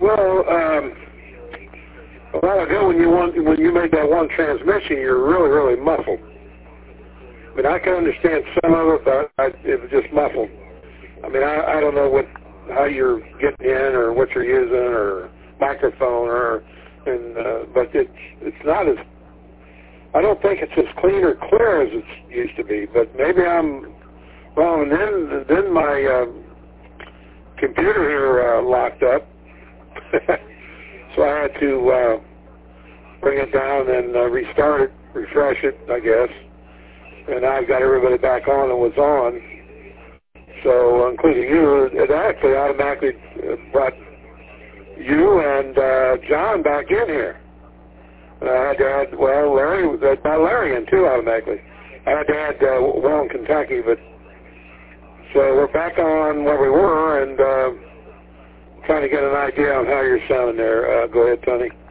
Well, a while ago when you made that one transmission, you're really muffled. I mean, I can understand some of it, but it was just muffled. I mean, I don't know how you're getting in or what you're using or microphone but it's not as, I don't think it's as clean or clear as it used to be, but maybe I'm wrong. And then my computer here locked up, so I had to bring it down and restart it, refresh it, I guess. And I've got everybody back on and was on. So, including you, it actually automatically brought you and John back in here. I had to add, Larry in too automatically. I had to add Well in Kentucky, but so we're back on where we were and trying to get an idea on how you're sounding there. Go ahead, Tony.